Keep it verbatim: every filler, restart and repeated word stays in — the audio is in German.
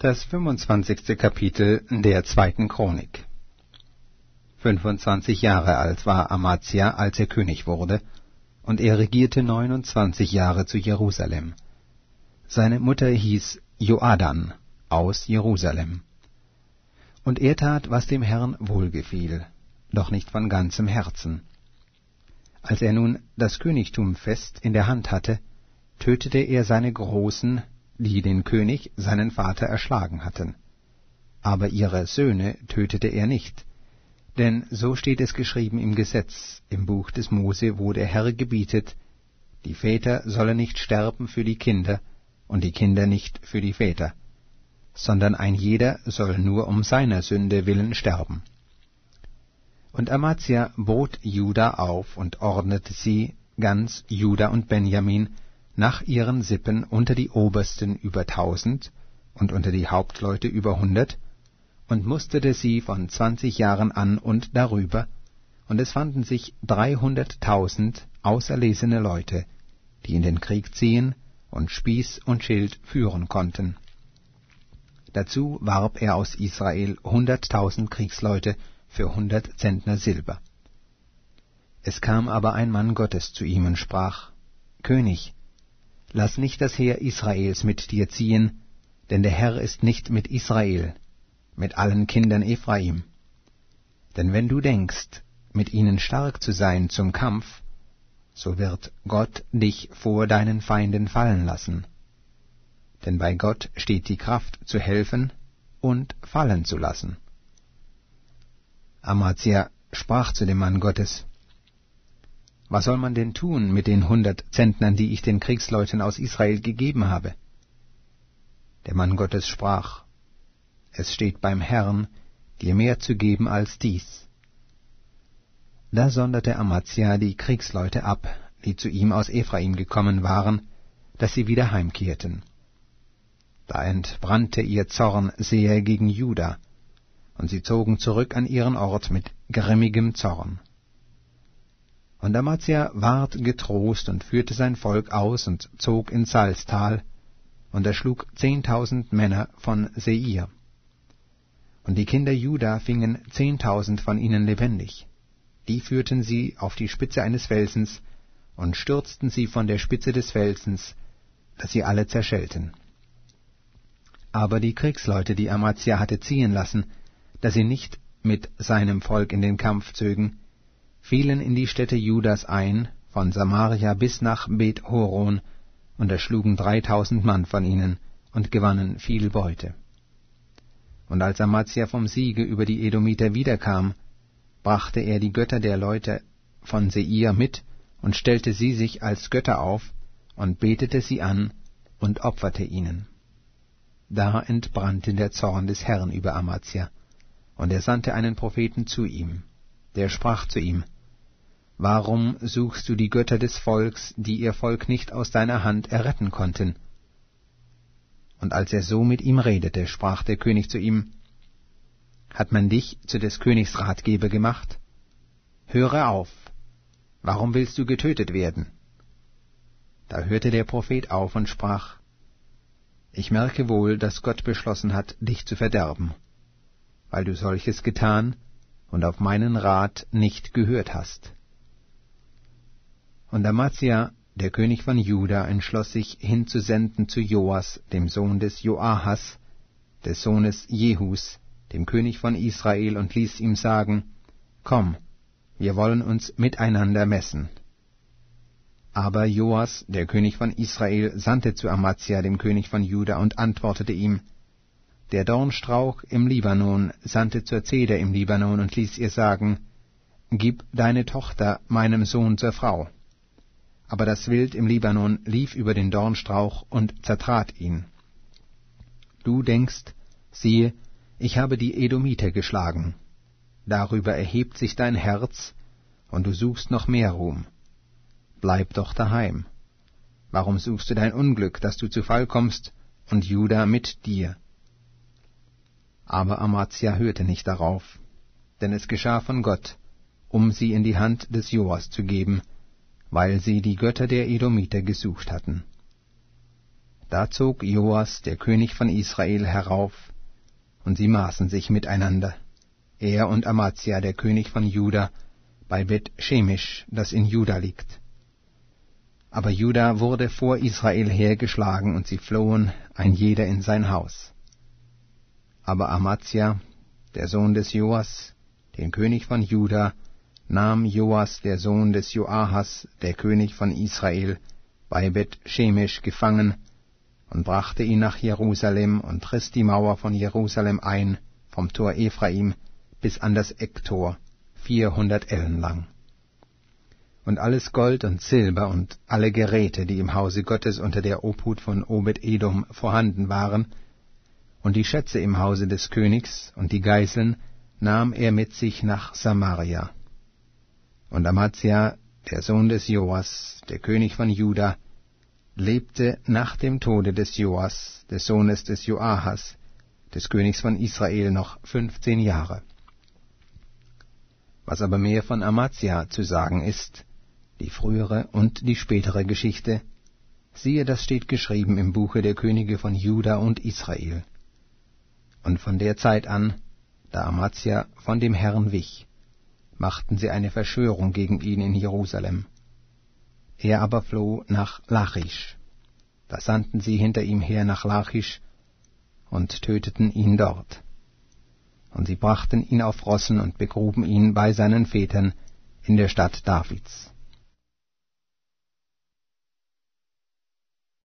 Das fünfundzwanzigste Kapitel der zweiten Chronik. Fünfundzwanzig Jahre alt war Amazia, als er König wurde, und er regierte neunundzwanzig Jahre zu Jerusalem. Seine Mutter hieß Joadan aus Jerusalem. Und er tat, was dem Herrn wohlgefiel, doch nicht von ganzem Herzen. Als er nun das Königtum fest in der Hand hatte, tötete er seine Großen, die den König, seinen Vater, erschlagen hatten. Aber ihre Söhne tötete er nicht, denn so steht es geschrieben im Gesetz, im Buch des Mose, wo der Herr gebietet, die Väter sollen nicht sterben für die Kinder und die Kinder nicht für die Väter, sondern ein jeder soll nur um seiner Sünde willen sterben. Und Amazia bot Juda auf und ordnete sie, ganz Juda und Benjamin, nach ihren Sippen unter die Obersten über tausend und unter die Hauptleute über hundert, und musterte sie von zwanzig Jahren an und darüber, und es fanden sich dreihunderttausend auserlesene Leute, die in den Krieg ziehen und Spieß und Schild führen konnten. Dazu warb er aus Israel hunderttausend Kriegsleute für hundert Zentner Silber. Es kam aber ein Mann Gottes zu ihm und sprach: König, lass nicht das Heer Israels mit dir ziehen, denn der Herr ist nicht mit Israel, mit allen Kindern Ephraim. Denn wenn du denkst, mit ihnen stark zu sein zum Kampf, so wird Gott dich vor deinen Feinden fallen lassen. Denn bei Gott steht die Kraft zu helfen und fallen zu lassen. Amazia sprach zu dem Mann Gottes: Was soll man denn tun mit den hundert Zentnern, die ich den Kriegsleuten aus Israel gegeben habe? Der Mann Gottes sprach: Es steht beim Herrn, dir mehr zu geben als dies. Da sonderte Amazia die Kriegsleute ab, die zu ihm aus Ephraim gekommen waren, dass sie wieder heimkehrten. Da entbrannte ihr Zorn sehr gegen Juda, und sie zogen zurück an ihren Ort mit grimmigem Zorn. Und Amazia ward getrost und führte sein Volk aus und zog ins Salztal und erschlug zehntausend Männer von Seir. Und die Kinder Juda fingen zehntausend von ihnen lebendig. Die führten sie auf die Spitze eines Felsens und stürzten sie von der Spitze des Felsens, dass sie alle zerschellten. Aber die Kriegsleute, die Amazia hatte ziehen lassen, dass sie nicht mit seinem Volk in den Kampf zögen, fielen in die Städte Judas ein, von Samaria bis nach Bet-Horon, und erschlugen dreitausend Mann von ihnen und gewannen viel Beute. Und als Amazia vom Siege über die Edomiter wiederkam, brachte er die Götter der Leute von Seir mit und stellte sie sich als Götter auf und betete sie an und opferte ihnen. Da entbrannte der Zorn des Herrn über Amazia, und er sandte einen Propheten zu ihm, der sprach zu ihm: Warum suchst du die Götter des Volks, die ihr Volk nicht aus deiner Hand erretten konnten? Und als er so mit ihm redete, sprach der König zu ihm: Hat man dich zu des Königs Ratgeber gemacht? Höre auf! Warum willst du getötet werden? Da hörte der Prophet auf und sprach: Ich merke wohl, dass Gott beschlossen hat, dich zu verderben, weil du solches getan und auf meinen Rat nicht gehört hast. Und Amazia, der König von Juda, entschloss sich, hinzusenden zu Joas, dem Sohn des Joahas, des Sohnes Jehus, dem König von Israel, und ließ ihm sagen: Komm, wir wollen uns miteinander messen. Aber Joas, der König von Israel, sandte zu Amazia, dem König von Juda, und antwortete ihm: Der Dornstrauch im Libanon sandte zur Zeder im Libanon und ließ ihr sagen: Gib deine Tochter meinem Sohn zur Frau. Aber das Wild im Libanon lief über den Dornstrauch und zertrat ihn. Du denkst: Siehe, ich habe die Edomiter geschlagen. Darüber erhebt sich dein Herz, und du suchst noch mehr Ruhm. Bleib doch daheim. Warum suchst du dein Unglück, dass du zu Fall kommst, und Juda mit dir? Aber Amazia hörte nicht darauf, denn es geschah von Gott, um sie in die Hand des Joas zu geben, weil sie die Götter der Edomiter gesucht hatten. Da zog Joas, der König von Israel, herauf, und sie maßen sich miteinander, er und Amazia, der König von Juda, bei Beth-Shemesh, das in Juda liegt. Aber Juda wurde vor Israel hergeschlagen, und sie flohen, ein jeder in sein Haus. Aber Amazia, der Sohn des Joas, den König von Juda, nahm Joas, der Sohn des Joahas, der König von Israel, bei Beth-Shemesh gefangen und brachte ihn nach Jerusalem und riss die Mauer von Jerusalem ein, vom Tor Ephraim bis an das Ecktor, vierhundert Ellen lang. Und alles Gold und Silber und alle Geräte, die im Hause Gottes unter der Obhut von Obed-Edom vorhanden waren, und die Schätze im Hause des Königs und die Geißeln, nahm er mit sich nach Samaria. Und Amazia, der Sohn des Joas, der König von Juda, lebte nach dem Tode des Joas, des Sohnes des Joahas, des Königs von Israel, noch fünfzehn Jahre. Was aber mehr von Amazia zu sagen ist, die frühere und die spätere Geschichte, siehe, das steht geschrieben im Buche der Könige von Juda und Israel. Und von der Zeit an, da Amazia von dem Herrn wich, machten sie eine Verschwörung gegen ihn in Jerusalem. Er aber floh nach Lachisch. Da sandten sie hinter ihm her nach Lachisch und töteten ihn dort. Und sie brachten ihn auf Rossen und begruben ihn bei seinen Vätern in der Stadt Davids.